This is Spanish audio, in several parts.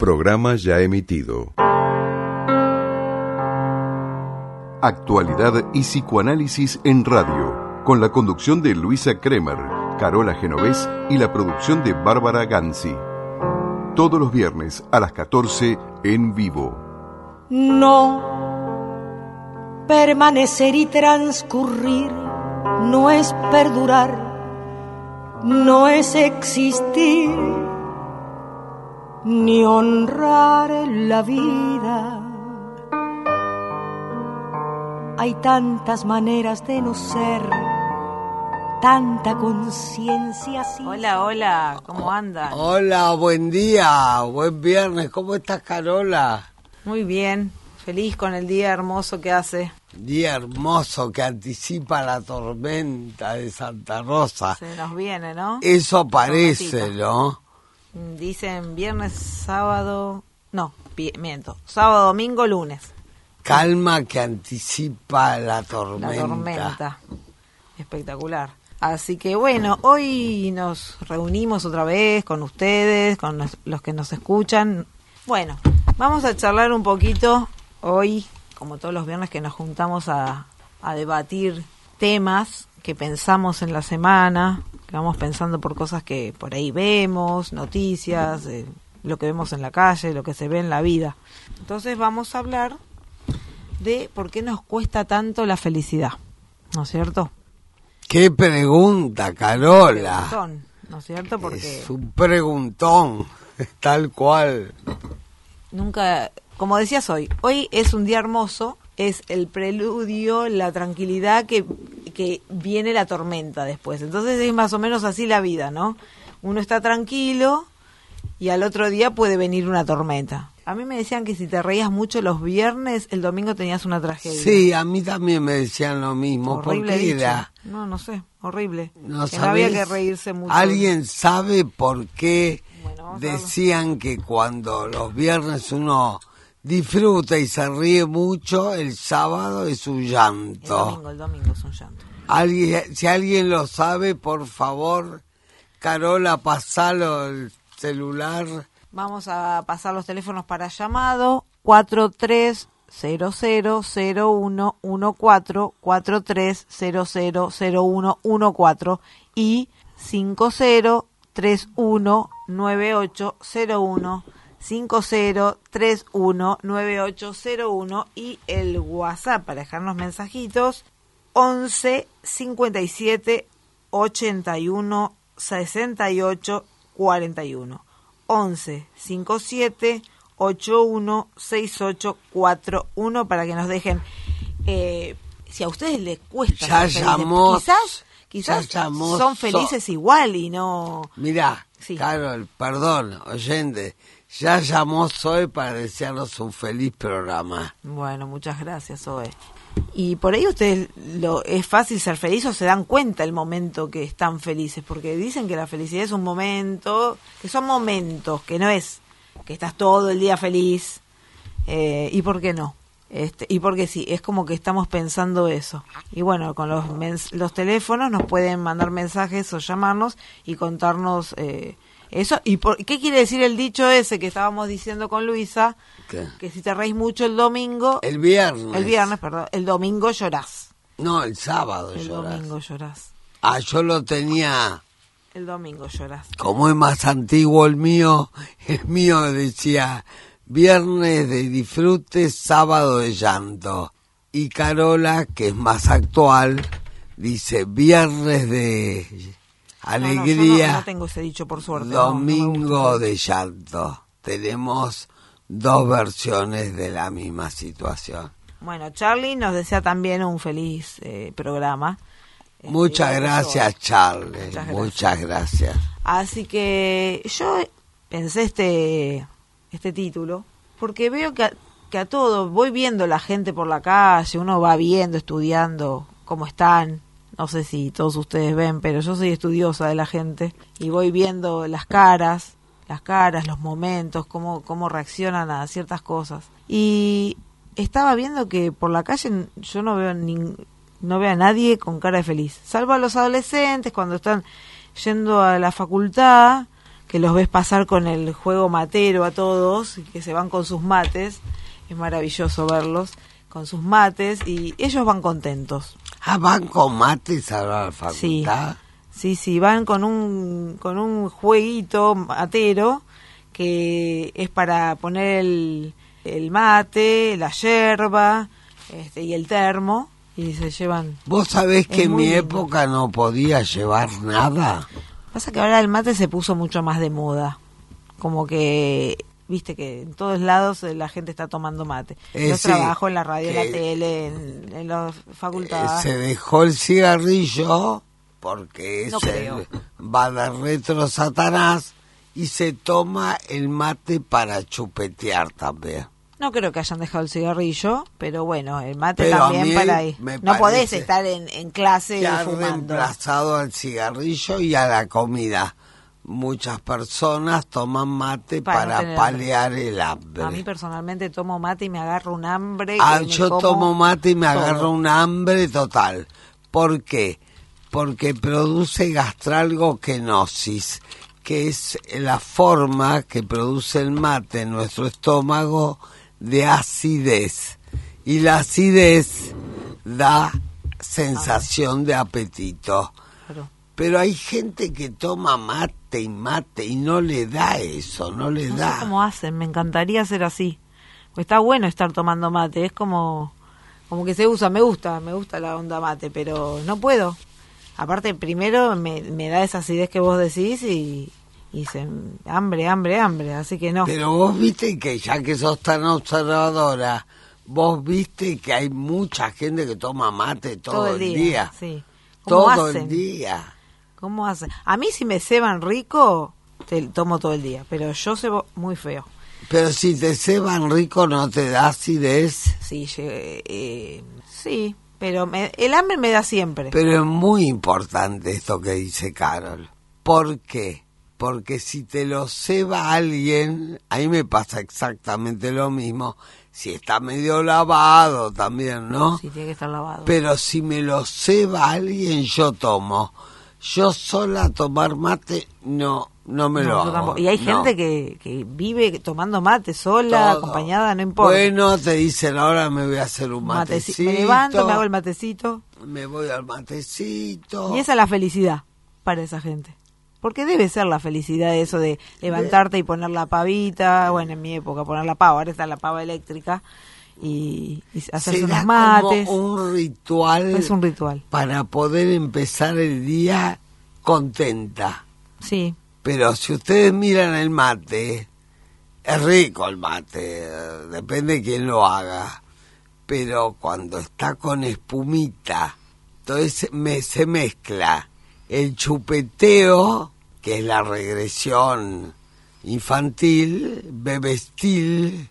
Programa ya emitido. Actualidad y psicoanálisis en radio, con la conducción de Luisa Kremer, Carola Genovés y la producción de Bárbara Ganzi. Todos los viernes a las 14 en vivo. No, permanecer y transcurrir no es perdurar, no es existir, ni honrar la vida. Hay tantas maneras de no ser, tanta conciencia. Hola, hola, ¿cómo andan? Hola, buen día, buen viernes, ¿cómo estás, Carola? Muy bien, feliz con el día hermoso que hace. Día hermoso que anticipa la tormenta de Santa Rosa. Se nos viene, ¿no? Eso parece, ¿no? Dicen viernes, sábado... No, miento. Sábado, domingo, lunes. Calma que anticipa la tormenta. La tormenta. Espectacular. Así que bueno, hoy nos reunimos otra vez con ustedes, con los que nos escuchan. Bueno, vamos a charlar un poquito hoy, como todos los viernes que nos juntamos a debatir temas que pensamos en la semana, que vamos pensando por cosas que por ahí vemos, noticias, lo que vemos en la calle, lo que se ve en la vida. Entonces vamos a hablar de por qué nos cuesta tanto la felicidad, ¿no es cierto? ¡Qué pregunta, Carola! Preguntón, ¿no es cierto? Porque es un preguntón, tal cual. Nunca, como decías hoy es un día hermoso, es el preludio, la tranquilidad que viene la tormenta después. Entonces es más o menos así la vida, ¿no? Uno está tranquilo y al otro día puede venir una tormenta. A mí me decían que si te reías mucho los viernes, el domingo tenías una tragedia. Sí, a mí también me decían lo mismo. Horrible ¿Por qué dicho. era? No sé, horrible. ¿No que no había que reírse mucho. ¿Alguien sabe por qué Bueno, decían que cuando los viernes uno disfruta y se ríe mucho, el sábado es un llanto? El domingo es un llanto. Si alguien lo sabe, por favor, Carola, pasalo el celular. Vamos a pasar los teléfonos para llamado 43000114, 43000114 y 50319801, 50319801 y el WhatsApp para dejarnos mensajitos 11 57 81 68 41. 11 57 81 68 41 para que nos dejen si a ustedes les cuesta ya ser llamó, quizás ya llamó, son felices igual y no. Mirá, sí. Carol, perdón, oyente, ya llamó Zoe para desearnos un feliz programa. Bueno, muchas gracias, Zoe. Y por ahí ustedes es fácil ser feliz o se dan cuenta el momento que están felices, porque dicen que la felicidad es un momento, que son momentos, que no es que estás todo el día feliz, y por qué no, y porque sí, es como que estamos pensando eso. Y bueno, con los teléfonos nos pueden mandar mensajes o llamarnos y contarnos eso. ¿Y qué quiere decir el dicho ese que estábamos diciendo con Luisa? ¿Qué? Que si te reís mucho el domingo... El viernes, perdón. El domingo llorás. No, el sábado El llorás. domingo llorás. Ah, yo lo tenía... El domingo llorás. Como es más antiguo el mío decía viernes de disfrute, sábado de llanto. Y Carola, que es más actual, dice viernes de... alegría, yo no tengo ese dicho, por suerte. domingo de llanto. Tenemos dos versiones de la misma situación. Bueno, Charlie nos desea también un feliz programa. Muchas gracias, Charles. Muchas gracias. Así que yo pensé este título porque veo que a todo, voy viendo la gente por la calle, uno va viendo, estudiando cómo están. No sé si todos ustedes ven, pero yo soy estudiosa de la gente y voy viendo las caras, los momentos, cómo reaccionan a ciertas cosas. Y estaba viendo que por la calle yo no veo a nadie con cara de feliz, salvo a los adolescentes cuando están yendo a la facultad, que los ves pasar con el juego matero a todos, que se van con sus mates, es maravilloso verlos con sus mates y ellos van contentos. Ah, van con mates a la facultad. Sí, van con un jueguito matero que es para poner el mate, la yerba, y el termo, y se llevan. ¿Vos sabés que en mi lindo. época no podía llevar nada? Pasa que ahora el mate se puso mucho más de moda, como que viste que en todos lados la gente está tomando mate. Yo Sí, trabajo en la radio, en que, la tele, en la facultad. Se dejó el cigarrillo porque No es creo. va de retro Satanás y se toma el mate para chupetear también. No creo que hayan dejado el cigarrillo, pero bueno, el mate Pero a también mí para ahí. me No podés parece estar en clase Que ha fumando. reemplazado al cigarrillo y a la comida. Muchas personas toman mate Para no para tener paliar el hambre. A mí personalmente tomo mate y me agarro un hambre. Ah, que me yo como tomo mate y me todo. agarro un hambre total. ¿Por qué? Porque produce gastralgoquenosis, que es la forma que produce el mate en nuestro estómago de acidez. Y la acidez da sensación de apetito. Claro. Pero hay gente que toma mate y no le da eso, no le No da. sé cómo hacen, me encantaría ser así. Pues está bueno estar tomando mate, es como que se usa, me gusta la onda mate, pero no puedo. Aparte, primero me da esa acidez que vos decís y hambre, así que no. Pero vos viste que, ya que sos tan observadora, vos viste que hay mucha gente que toma mate todo el día. Sí. ¿Cómo Todo hacen? el día. ¿Cómo hacen? A mí si me ceban rico, te tomo todo el día, pero yo cebo muy feo. Pero si te ceban rico, ¿no te da acidez? Sí, sí, pero el hambre me da siempre. Pero es muy importante esto que dice Carol. ¿Por qué? Porque si te lo ceba alguien, a mí me pasa exactamente lo mismo. Si está medio lavado también, ¿no? Sí, tiene que estar lavado. Pero si me lo ceba alguien, yo tomo. Yo sola tomar mate, no me lo yo hago. tampoco. Y hay no. gente que vive tomando mate sola, Todo. acompañada, no importa. Bueno, te dicen, ahora me voy a hacer un matecito. Me levanto, me hago el matecito. Me voy al matecito. Y esa es la felicidad para esa gente. Porque debe ser la felicidad eso de levantarte y poner la pavita. Bueno, en mi época poner la pava, ahora está la pava eléctrica. Y hacerse Será unos mates. como un ritual. Es un ritual. Para poder empezar el día contenta. Sí. Pero si ustedes miran el mate, es rico el mate, depende de quién lo haga. Pero cuando está con espumita, entonces se mezcla el chupeteo, que es la regresión infantil, bebestil,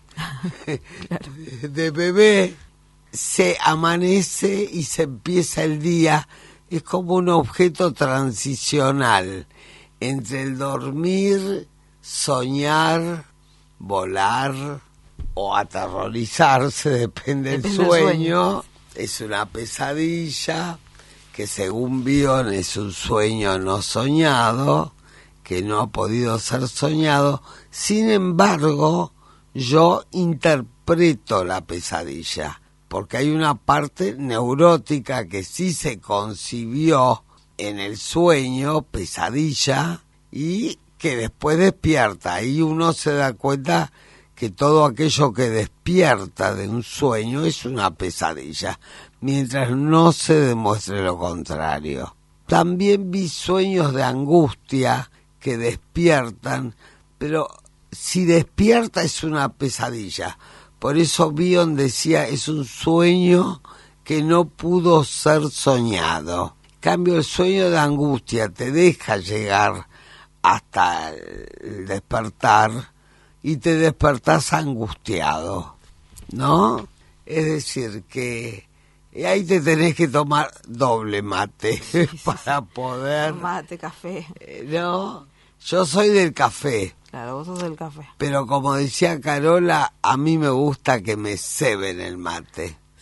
de bebé, se amanece y se empieza el día. Es como un objeto transicional entre el dormir, soñar, volar o aterrorizarse, depende del sueño. Es una pesadilla que, según Bion, es un sueño no soñado, que no ha podido ser soñado. Sin embargo, yo interpreto la pesadilla, porque hay una parte neurótica que sí se concibió en el sueño, pesadilla, y que después despierta. Y uno se da cuenta que todo aquello que despierta de un sueño es una pesadilla, mientras no se demuestre lo contrario. También vi sueños de angustia que despiertan, pero si despierta es una pesadilla. Por eso Bion decía, es un sueño que no pudo ser soñado. En cambio, el sueño de angustia te deja llegar hasta el despertar y te despertás angustiado, ¿no? Es decir, que ahí te tenés que tomar doble mate para poder... Mate, café. ¿No? Yo soy del café. Claro, vos sos del café. Pero como decía Carola, a mí me gusta que me ceben el mate.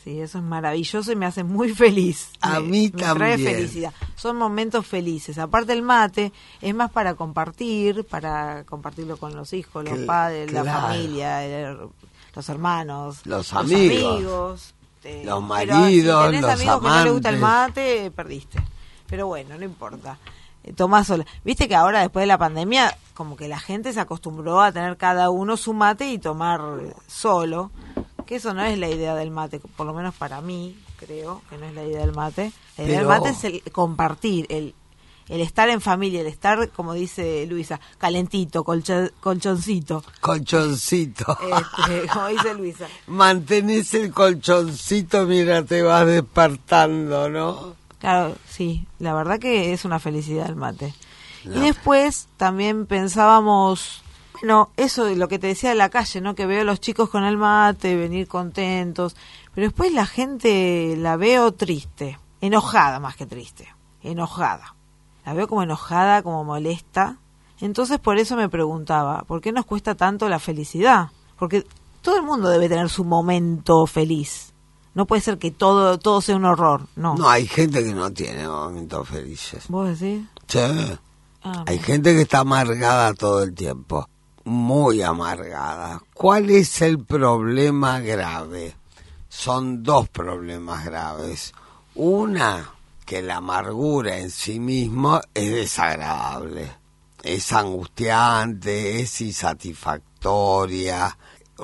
Sí, eso es maravilloso y me hace muy feliz. A mí me trae también. felicidad. Son momentos felices. Aparte el mate es más para compartirlo con los hijos, los padres, la claro. familia, los hermanos, Los amigos, los maridos, si tenés los amigos que no les gusta el amantes. mate, perdiste. Pero bueno, no importa. Tomás sola. Viste que ahora después de la pandemia como que la gente se acostumbró a tener cada uno su mate y tomar solo, que eso no es la idea del mate, por lo menos para mí, creo que no es la idea del mate. La idea del mate es el compartir, el estar en familia, el estar, como dice Luisa, calentito, colchoncito. Colchoncito. Como dice Luisa. Mantenés el colchoncito mientras te vas despertando, ¿no? Claro, sí, la verdad que es una felicidad el mate. No. Y después también pensábamos, bueno, eso de lo que te decía de la calle, ¿no? Que veo a los chicos con el mate, venir contentos, pero después la gente la veo triste, enojada más que triste, enojada. La veo como enojada, como molesta. Entonces por eso me preguntaba, ¿por qué nos cuesta tanto la felicidad? Porque todo el mundo debe tener su momento feliz. No puede ser que todo sea un horror, no. No, hay gente que no tiene momentos felices. ¿Vos decís? Sí. Hay gente que está amargada todo el tiempo, muy amargada. ¿Cuál es el problema grave? Son dos problemas graves. Una, que la amargura en sí mismo es desagradable, es angustiante, es insatisfactoria.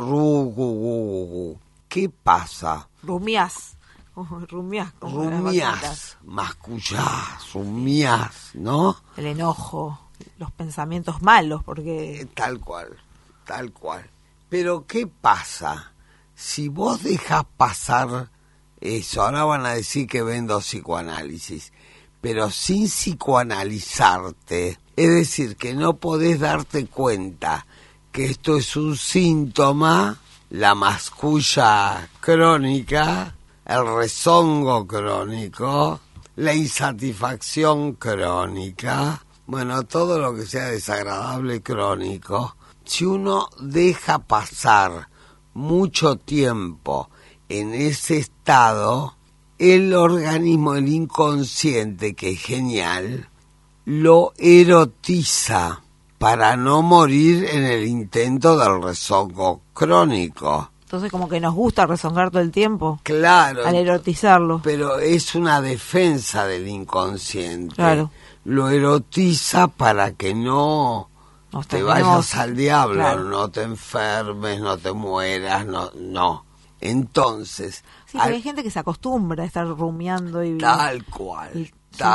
¿Qué pasa? Rumiás, mascullás, rumiás, ¿no? El enojo, los pensamientos malos, porque... Tal cual. Pero ¿qué pasa? Si vos dejás pasar eso, ahora van a decir que vendo psicoanálisis, pero sin psicoanalizarte, es decir, que no podés darte cuenta que esto es un síntoma, la masculla crónica, el rezongo crónico, la insatisfacción crónica, bueno, todo lo que sea desagradable crónico. Si uno deja pasar mucho tiempo en ese estado, el organismo, el inconsciente, que es genial, lo erotiza para no morir en el intento del rezongo crónico. Entonces como que nos gusta rezongar todo el tiempo. Claro. Al erotizarlo. Pero es una defensa del inconsciente. Claro. Lo erotiza para que no te vayas al diablo, claro. No te enfermes, no te mueras, no. Entonces... Sí, pero hay gente que se acostumbra a estar rumiando y... Tal cual.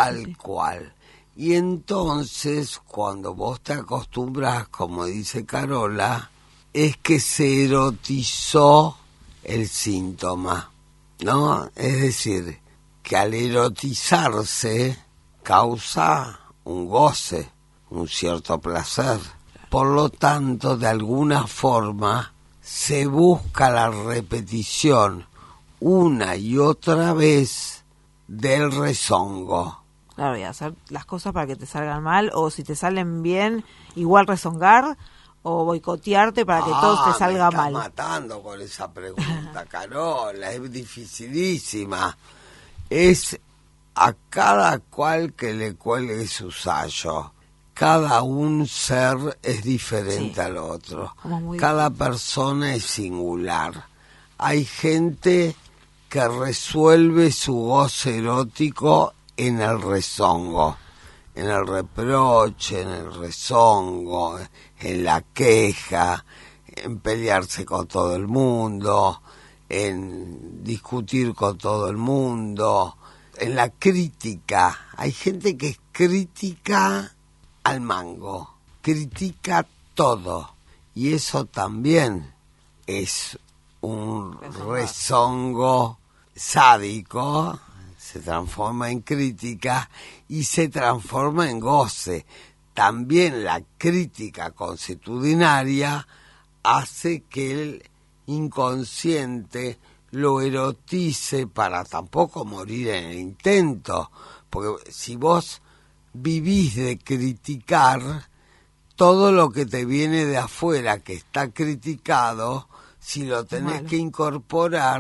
Y entonces, cuando vos te acostumbras, como dice Carola, es que se erotizó el síntoma, ¿no? Es decir, que al erotizarse causa un goce, un cierto placer. Por lo tanto, de alguna forma, se busca la repetición una y otra vez del rezongo. Claro, y hacer las cosas para que te salgan mal, o si te salen bien, igual rezongar, o boicotearte para que todo te salga mal. Me estás matando con esa pregunta, Carola, es dificilísima. Es a cada cual que le cuelgue su sayo. Cada un ser es diferente al otro. Cada persona es singular. Hay gente que resuelve su goce erótico en el rezongo, en el reproche, en el rezongo, en la queja, en pelearse con todo el mundo, en discutir con todo el mundo, en la crítica. Hay gente que es crítica al mango, critica todo, y eso también es un rezongo sádico. Se transforma en crítica y se transforma en goce. También la crítica consuetudinaria hace que el inconsciente lo erotice para tampoco morir en el intento. Porque si vos vivís de criticar, todo lo que te viene de afuera que está criticado, si lo tenés que incorporar,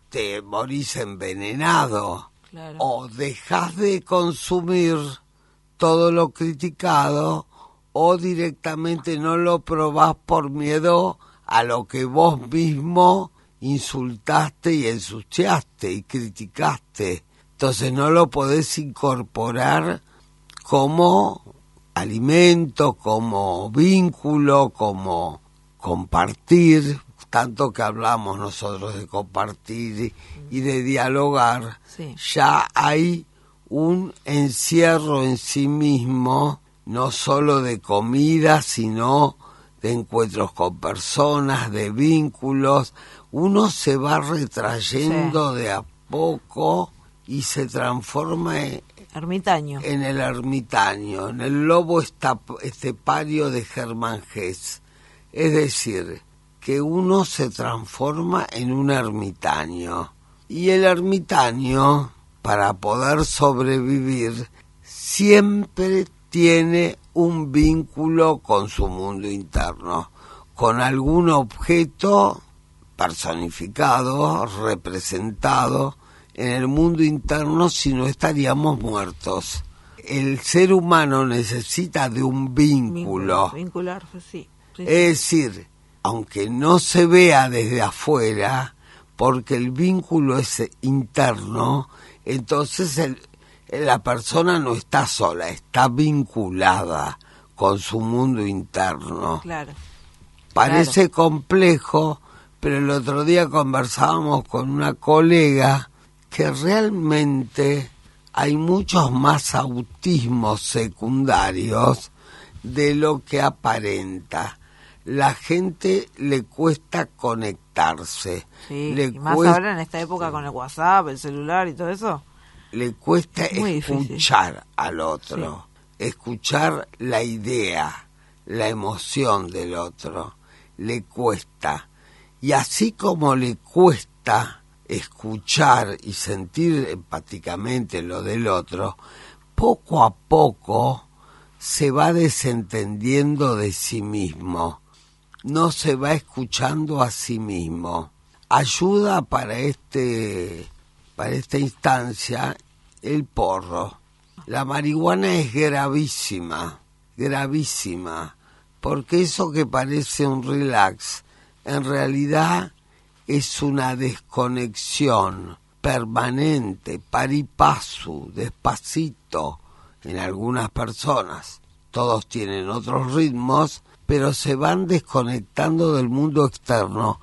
te morís envenenado. Claro. O dejás de consumir todo lo criticado, o directamente no lo probás por miedo a lo que vos mismo insultaste y ensuciaste y criticaste. Entonces no lo podés incorporar como alimento, como vínculo, como compartir, tanto que hablamos nosotros de compartir y de dialogar. Sí. Ya hay un encierro en sí mismo, no solo de comida, sino de encuentros con personas, de vínculos. Uno se va retrayendo de a poco y se transforma Ermitaño. en el ermitaño, en el lobo estepario de Germán Hesse. Es decir, que uno se transforma en un ermitaño. Y el ermitaño, para poder sobrevivir, siempre tiene un vínculo con su mundo interno, con algún objeto personificado, representado en el mundo interno, si no estaríamos muertos. El ser humano necesita de un vínculo. Vincularse, sí. Sí, Es decir, aunque no se vea desde afuera, porque el vínculo es interno, entonces la persona no está sola, está vinculada con su mundo interno. Claro. Parece complejo, pero el otro día conversábamos con una colega que realmente hay muchos más autismos secundarios de lo que aparenta. La gente le cuesta conectarse. Sí, le y más cuesta, ahora en esta época con el WhatsApp, el celular y todo eso. le cuesta Muy escuchar difícil. al otro, escuchar la idea, la emoción del otro. Le cuesta. Y así como le cuesta escuchar y sentir empáticamente lo del otro, poco a poco se va desentendiendo de sí mismo, no se va escuchando a sí mismo. Ayuda para esta instancia el porro. La marihuana es gravísima, porque eso que parece un relax, en realidad es una desconexión permanente, pari passu, despacito, en algunas personas. Todos tienen otros ritmos, pero se van desconectando del mundo externo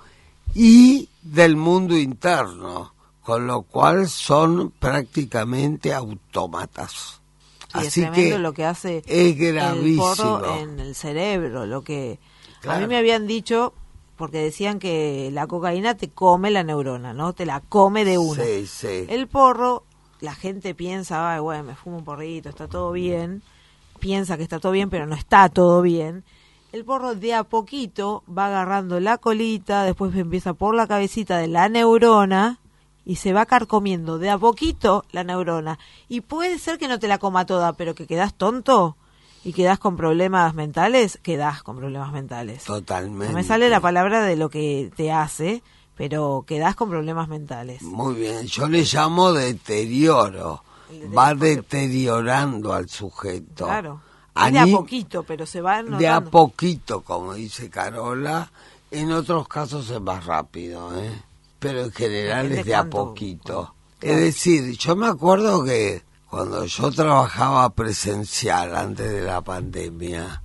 y del mundo interno, con lo cual son prácticamente autómatas. Sí, Así es tremendo que lo que hace es gravísimo. el porro en el cerebro, lo que Claro. a mí me habían dicho, porque decían que la cocaína te come la neurona, ¿no? Te la come de una. Sí, sí. El porro, la gente piensa, ay, bueno, me fumo un porrito, está todo bien, piensa que está todo bien, pero no está todo bien. El porro de a poquito va agarrando la colita, después empieza por la cabecita de la neurona y se va carcomiendo de a poquito la neurona. Y puede ser que no te la coma toda, pero que quedás tonto y quedás con problemas mentales, quedás con problemas mentales. Totalmente. No me sale la palabra de lo que te hace, pero quedás con problemas mentales. Muy bien, yo le llamo deterioro. Va deteriorando al sujeto. Claro. A De a mí, poquito, pero se va notando. de a poquito, como dice Carola. En otros casos es más rápido, ¿eh? Pero en general Depende es de a cuánto, poquito. bueno, claro. Es decir, yo me acuerdo que cuando yo trabajaba presencial antes de la pandemia,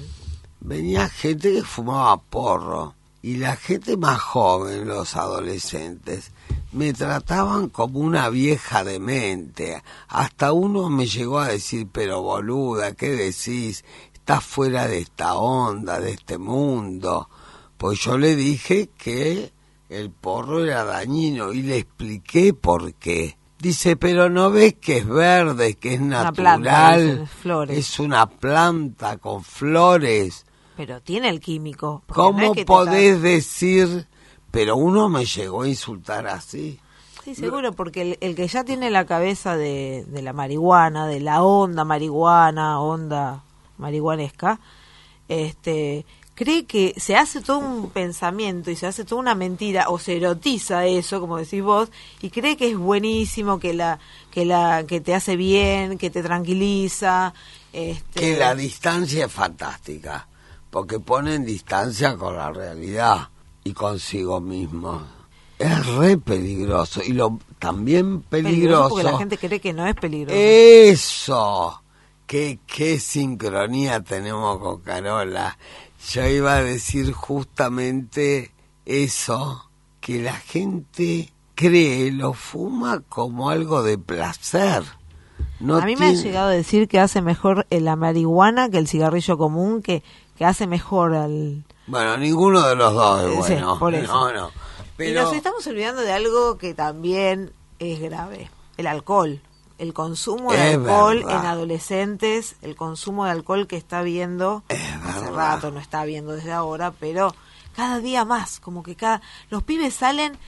venía gente que fumaba porro. Y la gente más joven, los adolescentes, me trataban como una vieja demente. Hasta uno me llegó a decir, pero boluda, ¿qué decís? Estás fuera de esta onda, de este mundo. Pues yo le dije que el porro era dañino y le expliqué por qué. Dice, pero ¿no ves que es verde, que es Una natural? planta, dicen, flores. Es una planta con flores. Pero tiene el químico. porque ¿Cómo no es que te podés decir? Pero uno me llegó a insultar así. Sí, seguro, porque el que ya tiene la cabeza de la marihuana, de la onda marihuana, onda marihuanesca, cree que se hace todo un pensamiento y se hace toda una mentira, o se erotiza eso, como decís vos, y cree que es buenísimo, que te hace bien, que te tranquiliza. Que la distancia es fantástica, porque pone en distancia con la realidad y consigo mismo. Es re peligroso, y lo también peligroso porque la gente cree que no es peligroso. Eso, qué sincronía tenemos con Carola. Yo iba a decir justamente eso, que la gente cree, lo fuma como algo de placer. No a mí me ha llegado a decir que hace mejor la marihuana que el cigarrillo común, que hace mejor al... Bueno, ninguno de los dos es bueno. Sí, por eso. No. Pero... Y nos estamos olvidando de algo que también es grave, el alcohol. El consumo de alcohol en adolescentes, el consumo de alcohol que está viendo hace rato, no está viendo desde ahora, pero cada día más, como que los pibes salen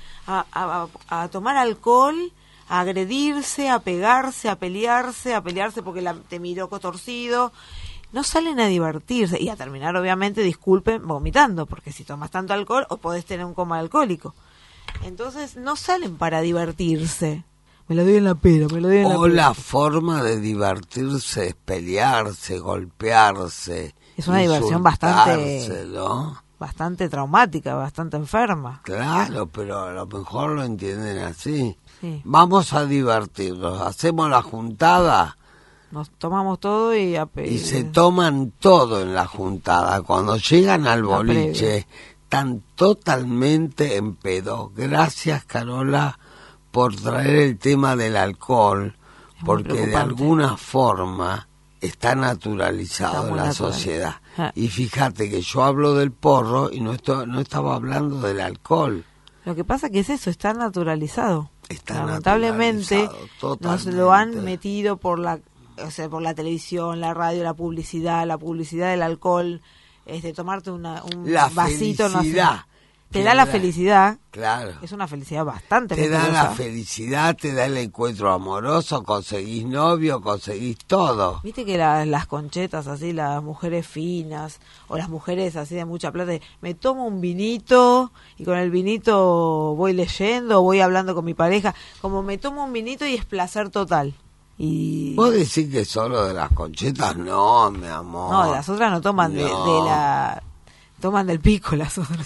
a tomar alcohol, a agredirse, a pegarse, a pelearse porque te miró torcido. No salen a divertirse y a terminar, obviamente, disculpen, vomitando, porque si tomas tanto alcohol o podés tener un coma alcohólico. Entonces no salen para divertirse. Me lo doy en la pera, O la forma de divertirse es pelearse, golpearse. Es una diversión bastante, ¿no? Bastante traumática, bastante enferma. Claro, pero a lo mejor lo entienden así. Sí. Vamos a divertirnos, hacemos la juntada. Nos tomamos todo y se toman todo en la juntada. Cuando llegan al boliche, están totalmente en pedo. Gracias, Carola, por traer el tema del alcohol, porque de alguna forma está naturalizado en la sociedad. Y fíjate que yo hablo del porro y no estaba hablando del alcohol. Lo que pasa que es eso, está naturalizado. Lamentablemente naturalizado, nos lo han metido por la televisión, la radio, la publicidad del alcohol, tomarte un vasito, felicidad. No sé. Te da la felicidad. Claro. Es una felicidad bastante Te da mentirosa. la felicidad, te da el encuentro amoroso, conseguís novio, conseguís todo. Viste que las conchetas así, las mujeres finas o las mujeres así de mucha plata, me tomo un vinito y con el vinito voy leyendo, voy hablando con mi pareja, como me tomo un vinito y es placer total. Y ¿Vos decís que solo de las conchetas? No, mi amor. No, las otras no toman toman del pico las otras.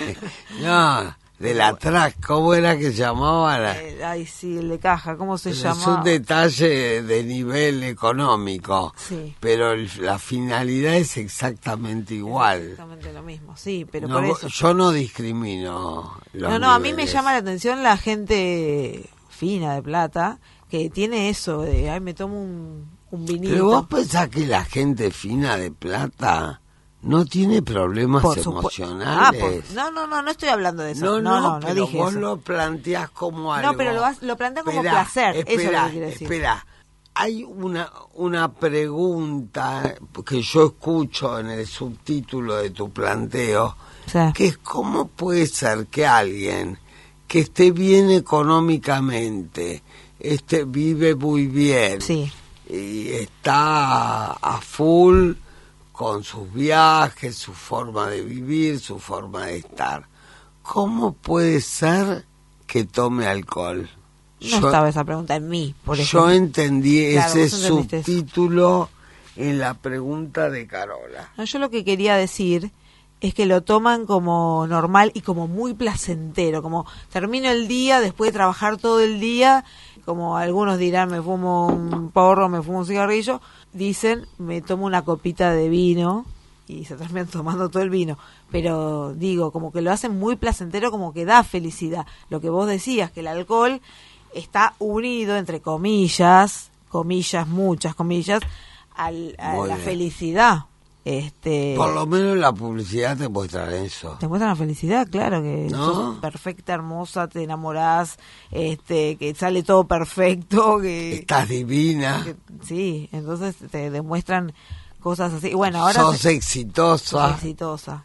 No, de la track, ¿cómo era que llamaba? Ay, sí, el de caja, ¿cómo se llama? Es un detalle de nivel económico, sí. Pero la finalidad es exactamente igual. Exactamente lo mismo, sí, pero no, por eso. Yo no discrimino los niveles. A mí me llama la atención la gente fina de plata que tiene eso de, ay, me tomo un vinito. Pero vos pensás que la gente fina de plata no tiene problemas emocionales. No estoy hablando de eso. No dije vos eso. Lo planteás como algo. No, pero lo planteas como placer. Eso es lo que quiero decir. Espera, hay una pregunta que yo escucho en el subtítulo de tu planteo, que es ¿cómo puede ser que alguien que esté bien económicamente, vive muy bien, sí, y está a full con sus viajes, su forma de vivir, su forma de estar, ¿cómo puede ser que tome alcohol? No estaba esa pregunta en mí, por ejemplo. Yo entendí claro, ese subtítulo en la pregunta de Carola. No, yo lo que quería decir es que lo toman como normal y como muy placentero, como termino el día después de trabajar todo el día, como algunos dirán, me fumo un porro, me fumo un cigarrillo, dicen, me tomo una copita de vino y se terminan tomando todo el vino, pero digo, como que lo hacen muy placentero, como que da felicidad. Lo que vos decías, que el alcohol está unido, entre comillas, muchas comillas, a la felicidad. Por lo menos la publicidad te muestra eso. Te muestra la felicidad, claro, que sos perfecta, hermosa, te enamorás, que sale todo perfecto, que estás divina. Sí, entonces te demuestran cosas así. Bueno, ahora sos exitosa. Sos exitosa.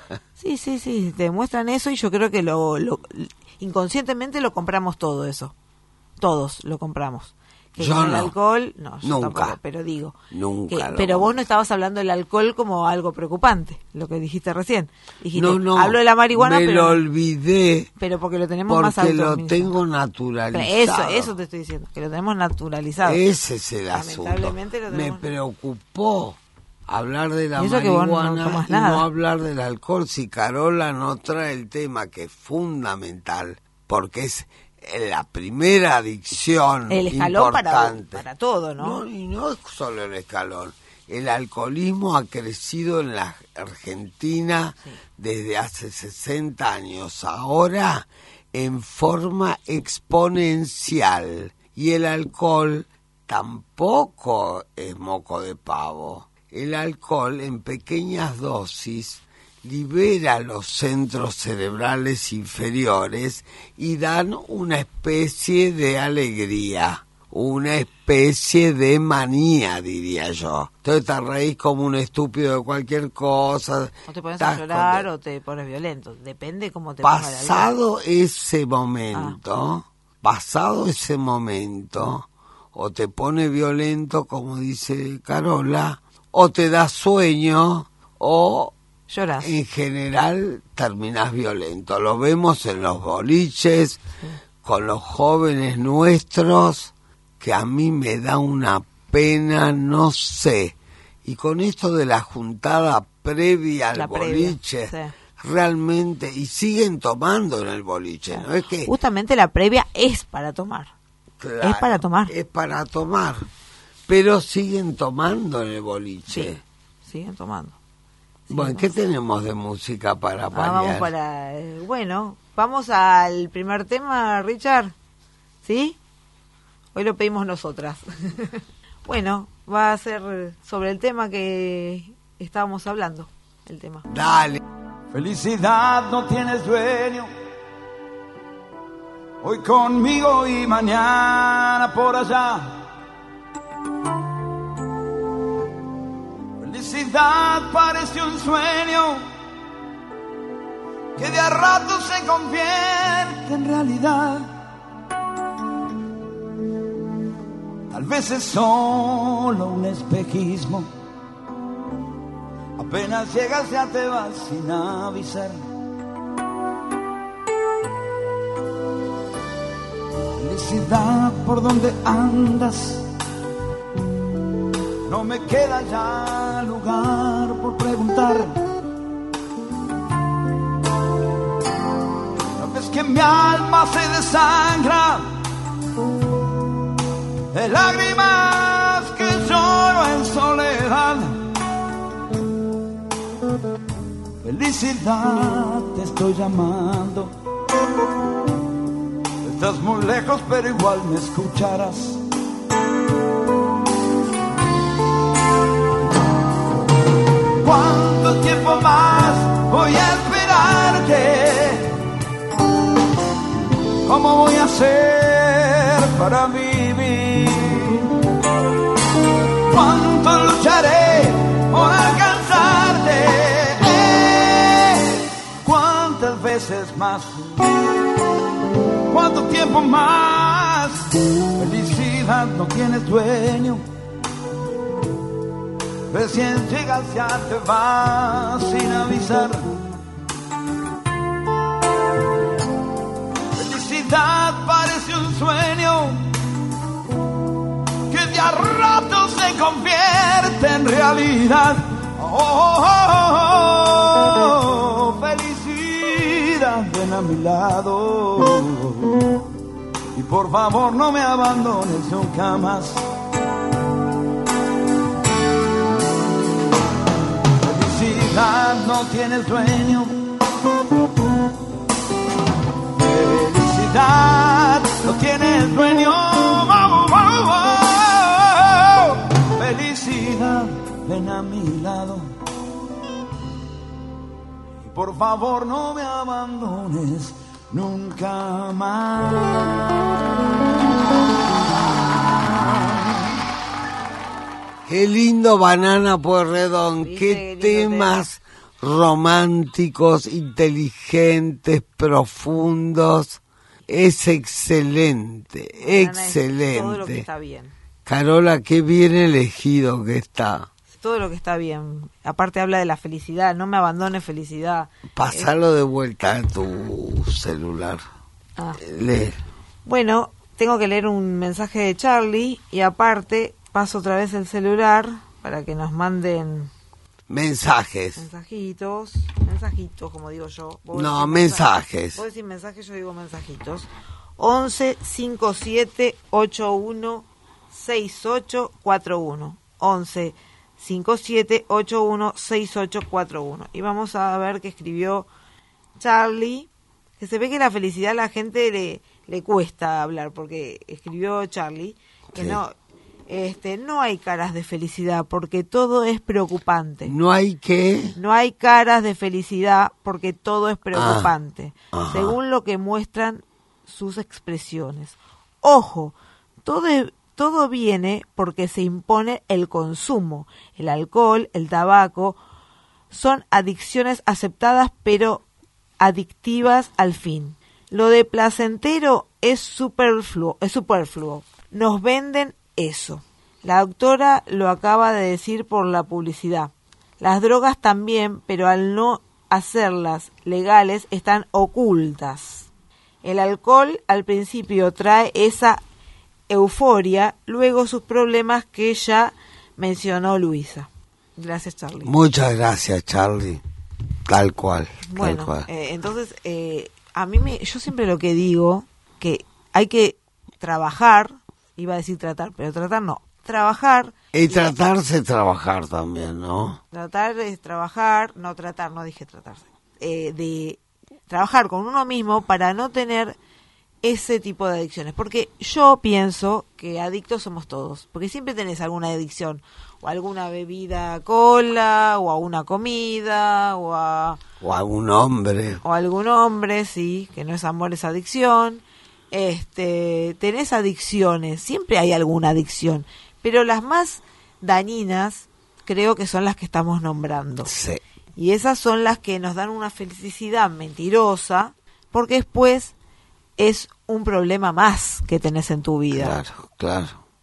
Sí, te demuestran eso y yo creo que lo inconscientemente lo compramos todo eso. Todos lo compramos. Que yo con el no. alcohol, no, yo Nunca. tampoco, pero digo. Nunca. Pero vos no estabas hablando del alcohol como algo preocupante, lo que dijiste recién. Dijiste, No, hablo de la marihuana, me pero lo olvidé pero porque lo tenemos más porque lo autonomizado. tengo naturalizado. Eso te estoy diciendo, que lo tenemos naturalizado. Ese es el asunto. Lamentablemente lo Me tenemos. preocupó hablar de la Y eso que vos no marihuana tomás y nada. no hablar del alcohol. Si Carola no trae el tema, que es fundamental, porque es la primera adicción El escalón importante. para todo, ¿no? Y no es solo el escalón. El alcoholismo ha crecido en la Argentina desde hace 60 años. Ahora en forma exponencial. Y el alcohol tampoco es moco de pavo. El alcohol en pequeñas dosis libera los centros cerebrales inferiores y dan una especie de alegría, una especie de manía, diría yo. Entonces te reís como un estúpido de cualquier cosa. O te pones a llorar o te pones violento, depende cómo te ponga la vida. Pasado ese momento, o te pone violento, como dice Carola, o te da sueño, o Llorás. en general terminás violento. Lo vemos en los boliches, con los jóvenes nuestros, que a mí me da una pena, no sé. Y con esto de la juntada previa al boliche, realmente, y siguen tomando en el boliche, ¿no? Es que justamente la previa es para tomar. claro, es para tomar. Pero siguen tomando en el boliche. Sí, siguen tomando. Bueno, ¿qué tenemos de música para paliar? Vamos al primer tema, Richard. ¿Sí? Hoy lo pedimos nosotras. Bueno, va a ser sobre el tema que estábamos hablando, el tema. Dale. Felicidad no tienes dueño, hoy conmigo y mañana por allá. Felicidad parece un sueño que de a rato se convierte en realidad. Tal vez es solo un espejismo, apenas llegas ya te vas sin avisar. Felicidad, ¿por dónde andas? No me queda ya lugar por preguntar. ¿No ves que mi alma se desangra de lágrimas que lloro en soledad? Felicidad, te estoy llamando. Estás muy lejos, pero igual me escucharás. ¿Cuánto tiempo más voy a esperarte? ¿Cómo voy a hacer para vivir? ¿Cuánto lucharé por alcanzarte? ¿Cuántas veces más? ¿Cuánto tiempo más? Felicidad no tienes dueño, recién llegas ya te vas sin avisar. Felicidad parece un sueño que de a rato se convierte en realidad. Felicidad, ven a mi lado y por favor no me abandones nunca más. Felicidad no tienes dueño, felicidad no tienes dueño. Felicidad, ven a mi lado y por favor no me abandones nunca más. Qué lindo Banana Pueyrredón, qué temas románticos, inteligentes, profundos. Es excelente, Banana excelente. Es todo lo que está bien. Carola, qué bien elegido que está. Todo lo que está bien. Aparte habla de la felicidad, no me abandones felicidad. Pásalo de vuelta a tu celular. Lee. Bueno, tengo que leer un mensaje de Charlie y aparte paso otra vez el celular para que nos manden mensajitos, como digo yo. No, mensajes. Vos decís mensajes, yo digo mensajitos. 11 57 81 6841. 11 57 81 6841. Y vamos a ver qué escribió Charlie, que se ve que la felicidad a la gente le cuesta hablar, porque escribió Charlie que sí. No hay caras de felicidad porque todo es preocupante. ¿No hay qué? No hay caras de felicidad porque todo es preocupante, según lo que muestran sus expresiones. Ojo, todo viene porque se impone el consumo. El alcohol, el tabaco, son adicciones aceptadas pero adictivas al fin. Lo de placentero es superfluo. Nos venden eso. La doctora lo acaba de decir por la publicidad. Las drogas también, pero al no hacerlas legales están ocultas. El alcohol al principio trae esa euforia, luego sus problemas que ya mencionó Luisa. Gracias, Charlie. Muchas gracias, Charlie. Tal cual. Bueno, tal cual. Entonces, yo siempre lo que digo, que hay que trabajar, iba a decir tratar, pero tratar no, trabajar. Y tratarse trabajar también, ¿no? Tratar es trabajar, no tratar, no dije tratarse. De trabajar con uno mismo para no tener ese tipo de adicciones, porque yo pienso que adictos somos todos, porque siempre tenés alguna adicción, o alguna bebida cola, o a una comida, o a algún hombre. O algún hombre, sí, que no es amor, es adicción. Tenés adicciones, siempre hay alguna adicción, pero las más dañinas creo que son las que estamos nombrando. Sí. Y esas son las que nos dan una felicidad mentirosa, porque después es un problema más que tenés en tu vida. Claro.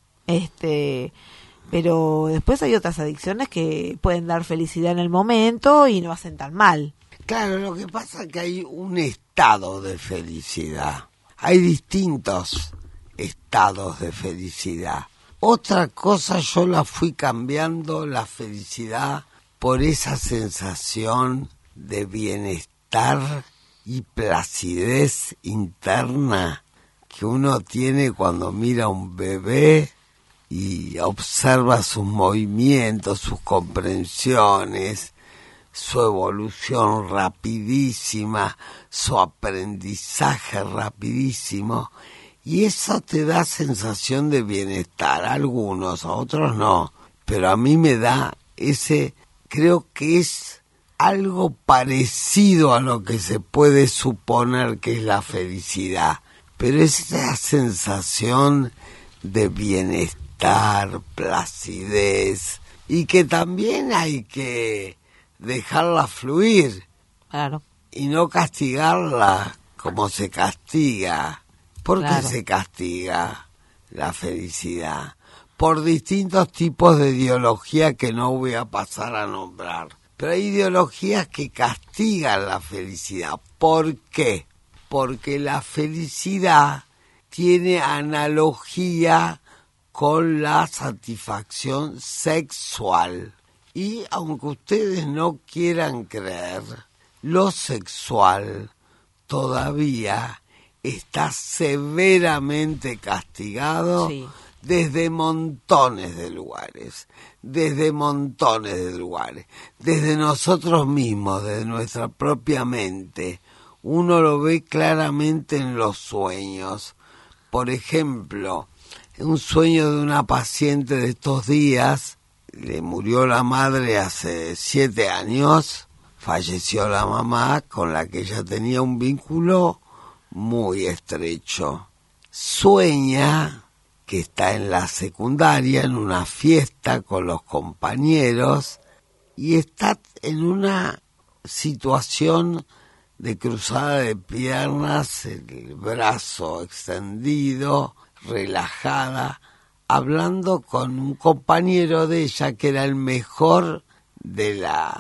Pero después hay otras adicciones que pueden dar felicidad en el momento y no hacen tan mal. Claro, lo que pasa es que hay un estado de felicidad. Hay distintos estados de felicidad. Otra cosa yo la fui cambiando, la felicidad, por esa sensación de bienestar y placidez interna que uno tiene cuando mira a un bebé y observa sus movimientos, sus comprensiones, su evolución rapidísima, su aprendizaje rapidísimo, y eso te da sensación de bienestar. A algunos, a otros no, pero a mí me da ese, creo que es algo parecido a lo que se puede suponer que es la felicidad, pero es esa sensación de bienestar, placidez, y que también hay que dejarla fluir. Claro. Y no castigarla como se castiga. ¿Por qué se castiga la felicidad? Por distintos tipos de ideología que no voy a pasar a nombrar. Pero hay ideologías que castigan la felicidad. ¿Por qué? Porque la felicidad tiene analogía con la satisfacción sexual. Y aunque ustedes no quieran creer, lo sexual todavía está severamente castigado. Sí. Desde montones de lugares, desde nosotros mismos, desde nuestra propia mente. Uno lo ve claramente en los sueños. Por ejemplo, un sueño de una paciente de estos días, le murió la madre hace 7 años, falleció la mamá con la que ella tenía un vínculo muy estrecho. Sueña que está en la secundaria, en una fiesta con los compañeros, y está en una situación de cruzada de piernas, el brazo extendido, relajada, hablando con un compañero de ella que era el mejor del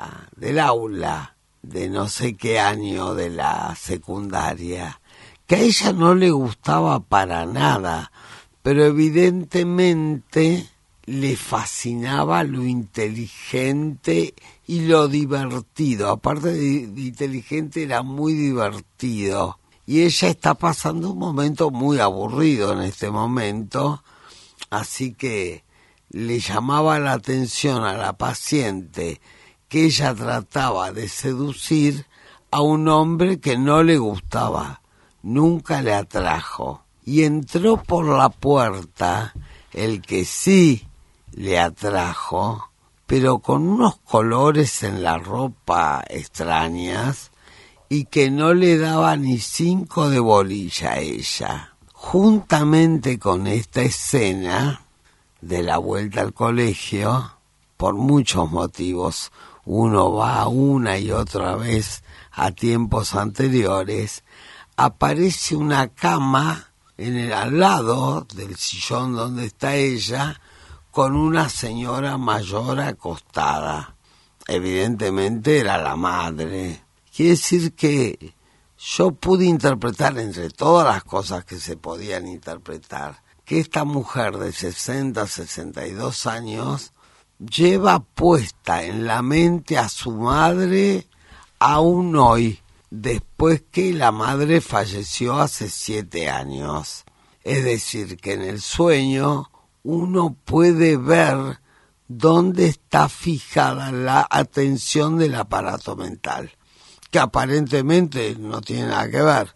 aula, de no sé qué año de la secundaria, que a ella no le gustaba para nada, pero evidentemente le fascinaba lo inteligente y lo divertido. Aparte de inteligente, era muy divertido. Y ella está pasando un momento muy aburrido en este momento, así que le llamaba la atención a la paciente que ella trataba de seducir a un hombre que no le gustaba, nunca le atrajo. Y entró por la puerta el que sí le atrajo, pero con unos colores en la ropa extrañas y que no le daba ni 5 de bolilla a ella. Juntamente con esta escena de la vuelta al colegio, por muchos motivos, uno va una y otra vez a tiempos anteriores, aparece una cama al lado del sillón donde está ella, con una señora mayor acostada. Evidentemente era la madre. Quiere decir que yo pude interpretar, entre todas las cosas que se podían interpretar, que esta mujer de 60, 62 años lleva puesta en la mente a su madre aún hoy, después que la madre falleció hace 7 años. Es decir, que en el sueño uno puede ver dónde está fijada la atención del aparato mental, que aparentemente no tiene nada que ver.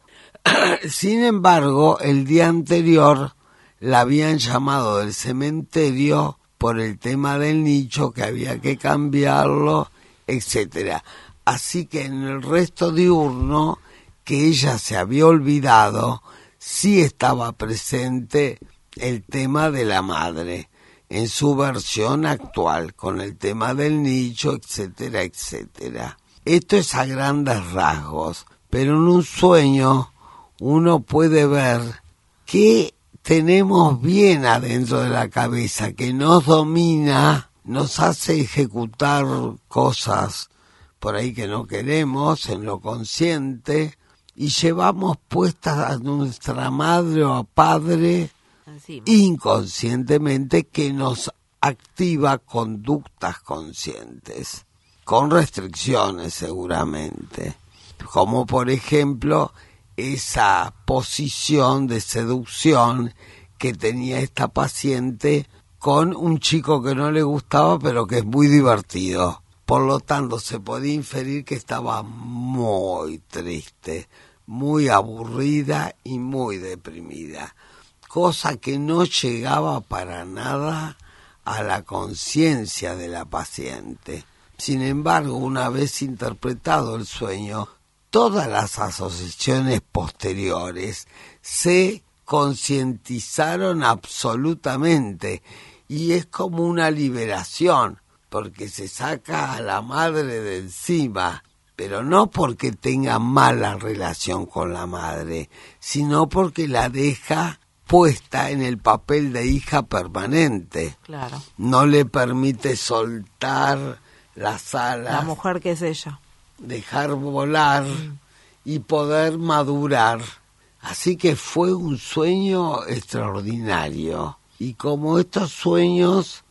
Sin embargo, el día anterior la habían llamado del cementerio por el tema del nicho, que había que cambiarlo, etcétera. Así que en el resto diurno, que ella se había olvidado, sí estaba presente el tema de la madre, en su versión actual, con el tema del nicho, etcétera, etcétera. Esto es a grandes rasgos, pero en un sueño uno puede ver que tenemos bien adentro de la cabeza, que nos domina, nos hace ejecutar cosas por ahí que no queremos, en lo consciente, y llevamos puestas a nuestra madre o a padre encima, inconscientemente, que nos activa conductas conscientes, con restricciones seguramente, como por ejemplo esa posición de seducción que tenía esta paciente con un chico que no le gustaba, pero que es muy divertido. Por lo tanto, se podía inferir que estaba muy triste, muy aburrida y muy deprimida, cosa que no llegaba para nada a la conciencia de la paciente. Sin embargo, una vez interpretado el sueño, todas las asociaciones posteriores se concientizaron absolutamente, y es como una liberación, porque se saca a la madre de encima, pero no porque tenga mala relación con la madre, sino porque la deja puesta en el papel de hija permanente. Claro. No le permite soltar las alas. La mujer que es ella. Dejar volar y poder madurar. Así que fue un sueño extraordinario. Y como estos sueños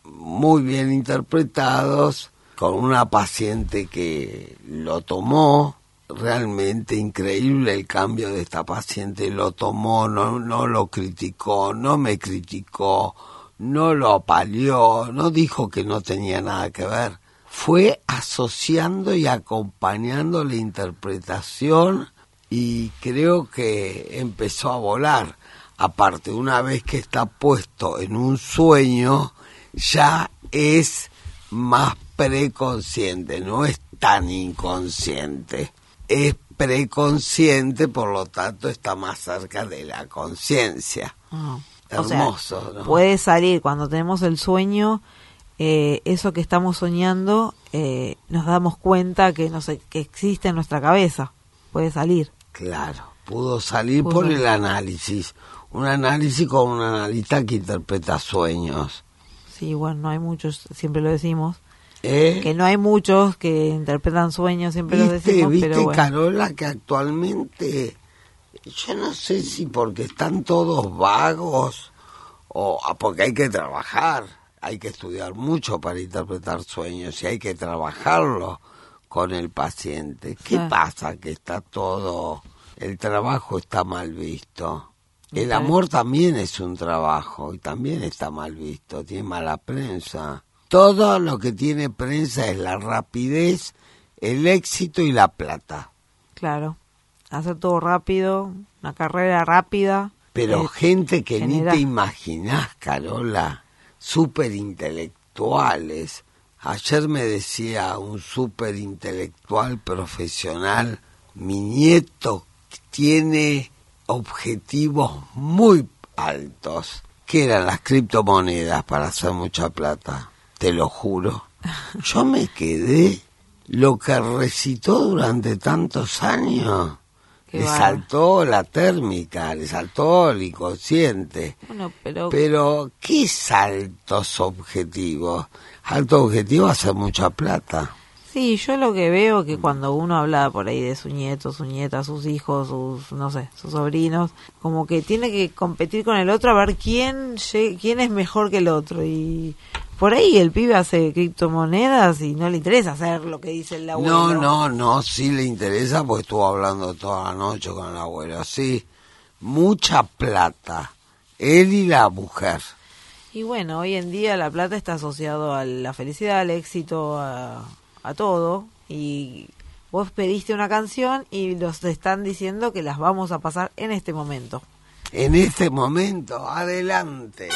muy bien interpretados, con una paciente que lo tomó, realmente increíble el cambio de esta paciente, lo tomó, no lo criticó, no me criticó, no lo apaleó, no dijo que no tenía nada que ver. Fue asociando y acompañando la interpretación, y creo que empezó a volar. Aparte, una vez que está puesto en un sueño, ya es más preconsciente, no es tan inconsciente, es preconsciente, por lo tanto está más cerca de la conciencia. Hermoso, o sea, ¿no? Puede salir cuando tenemos el sueño, eso que estamos soñando, nos damos cuenta que existe en nuestra cabeza. puede salir. Claro, pudo salir por el análisis. Un análisis con un analista que interpreta sueños. Sí, bueno, no hay muchos, siempre lo decimos. Que no hay muchos que interpretan sueños, siempre lo decimos, ¿Viste, pero bueno. Carola, que actualmente, yo no sé si porque están todos vagos o porque hay que trabajar, hay que estudiar mucho para interpretar sueños y hay que trabajarlo con el paciente. ¿Qué pasa? Que está todo, el trabajo está mal visto. El amor también es un trabajo y también está mal visto, tiene mala prensa. Todo lo que tiene prensa es la rapidez, el éxito y la plata. Claro, hacer todo rápido, una carrera rápida. Pero gente que genera... ni te imaginás, Carola, súper intelectuales. Ayer me decía un súper intelectual profesional, mi nieto tiene objetivos muy altos, que eran las criptomonedas para hacer mucha plata, te lo juro. Yo me quedé, lo que recitó durante tantos años, le saltó la térmica, le saltó el inconsciente. Bueno, pero ¿qué saltos objetivos? Alto objetivo, hacer mucha plata. Sí, yo lo que veo que cuando uno habla por ahí de su nieto, su nieta, sus hijos, sus sobrinos, como que tiene que competir con el otro a ver quién es mejor que el otro. Y por ahí el pibe hace criptomonedas y no le interesa hacer lo que dice el abuelo. No, sí le interesa porque estuvo hablando toda la noche con el abuelo. Sí, mucha plata, él y la mujer. Y bueno, hoy en día la plata está asociado a la felicidad, al éxito, a todo, y vos pediste una canción y los están diciendo que las vamos a pasar en este momento. En este momento, adelante.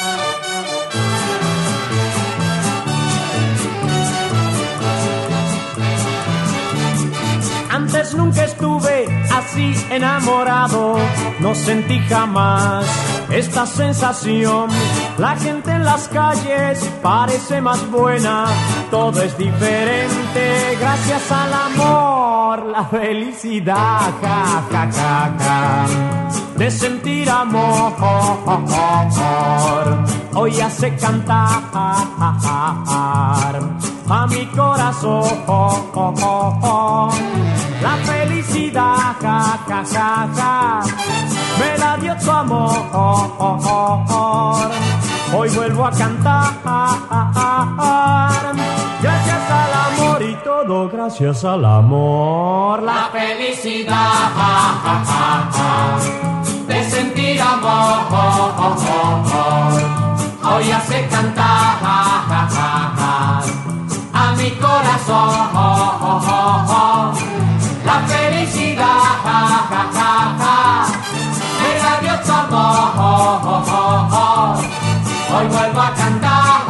Antes nunca estuve así enamorado, no sentí jamás esta sensación. La gente en las calles parece más buena, todo es diferente gracias al amor, la felicidad, ja, ja, ja, ja, de sentir amor, hoy hace cantar a mi corazón. La felicidad, ja, ja, ja, ja, me la dio tu amor. Hoy vuelvo a cantar, gracias al amor y todo gracias al amor. La felicidad, ja, ja, ja, ja, de sentir amor, hoy hace cantar, ja, ja, ja, ja, a mi corazón. La felicidad, ja, ja, ja, ja, me la dio tu amor. Hoy vuelvo a cantar,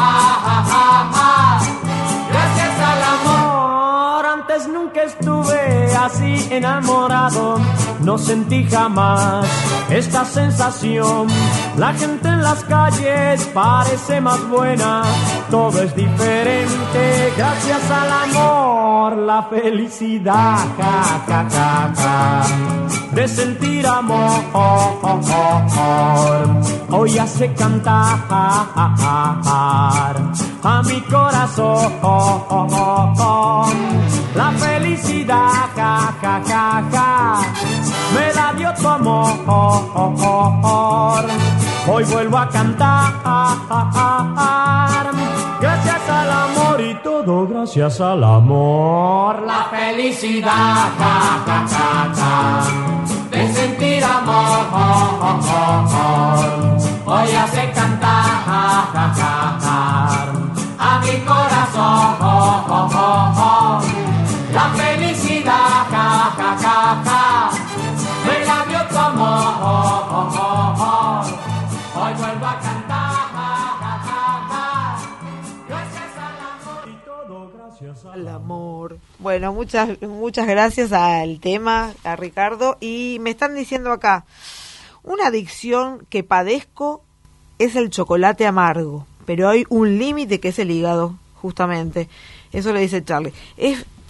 gracias al amor. Antes nunca estuve así enamorado, no sentí jamás esta sensación. La gente en las calles parece más buena, todo es diferente gracias al amor. La felicidad, ja, ja, ja, ja, de sentir amor, hoy hace cantar a mi corazón. La felicidad, ja, ja, ja, ja, me la dio tu amor. Hoy vuelvo a cantar, gracias al amor y todo gracias al amor. La felicidad, ja, ja, ja, ja, de sentir amor, hoy hace cantar, ja, ja, ja, ja, a mi corazón. La felicidad, ja, ja, ja, ja, me la dio tu amor. Hoy vuelvo a cantar, ja, ja, ja, ja, gracias al amor y todo gracias al amor. Bueno, muchas gracias al tema, a Ricardo. Y me están diciendo acá, una adicción que padezco es el chocolate amargo, pero hay un límite que es el hígado, justamente. Eso le dice Charlie. Es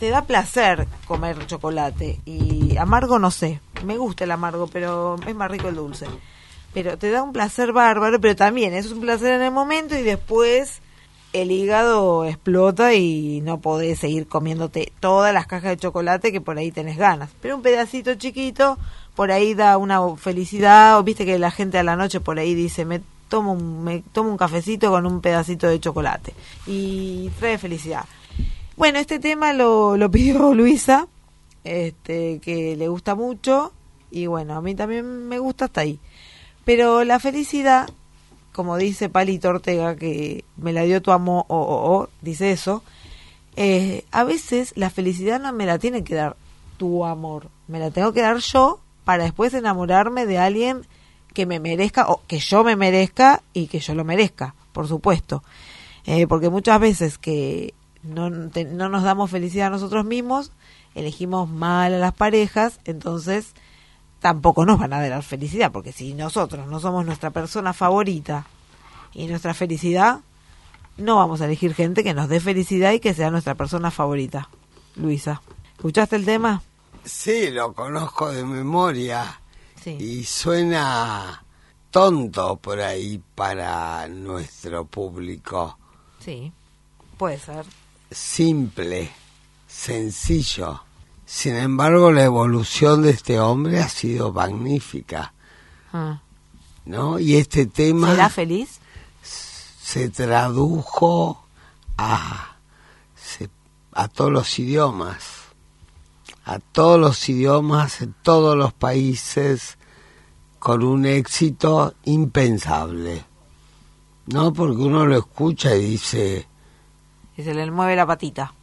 te da placer comer chocolate, y amargo no sé, me gusta el amargo, pero es más rico el dulce. Pero te da un placer bárbaro, pero también eso es un placer en el momento y después el hígado explota y no podés seguir comiéndote todas las cajas de chocolate que por ahí tenés ganas. Pero un pedacito chiquito por ahí da una felicidad, o viste que la gente a la noche por ahí dice, me tomo un cafecito con un pedacito de chocolate y trae felicidad. Bueno, este tema lo pidió Luisa, que le gusta mucho, y bueno, a mí también me gusta hasta ahí. Pero la felicidad, como dice Palito Ortega, que me la dio tu amor, dice eso, a veces la felicidad no me la tiene que dar tu amor, me la tengo que dar yo para después enamorarme de alguien que me merezca, o que yo me merezca y que yo lo merezca, por supuesto. Porque muchas veces que no nos damos felicidad a nosotros mismos, elegimos mal a las parejas, entonces tampoco nos van a dar felicidad, porque si nosotros no somos nuestra persona favorita y nuestra felicidad, no vamos a elegir gente que nos dé felicidad y que sea nuestra persona favorita. Luisa, ¿escuchaste el tema? Sí, lo conozco de memoria. Sí. Y suena tonto por ahí para nuestro público. Sí, puede ser. Simple, sencillo. Sin embargo, la evolución de este hombre ha sido magnífica, ¿no? Y este tema ¿será feliz? se tradujo a todos los idiomas. A todos los idiomas, en todos los países, con un éxito impensable, ¿no? Porque uno lo escucha y dice... Y se le mueve la patita.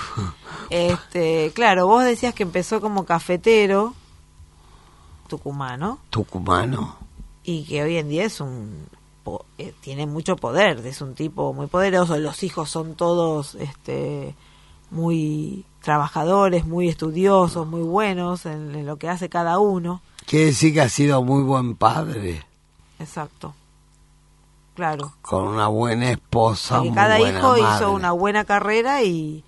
Claro, vos decías que empezó como cafetero, tucumano, y que hoy en día es tiene mucho poder, es un tipo muy poderoso, los hijos son todos muy trabajadores, muy estudiosos, muy buenos en lo que hace cada uno. Quiere decir que ha sido muy buen padre. Exacto, claro. Con una buena esposa, porque muy cada buena hijo madre. hizo una buena carrera y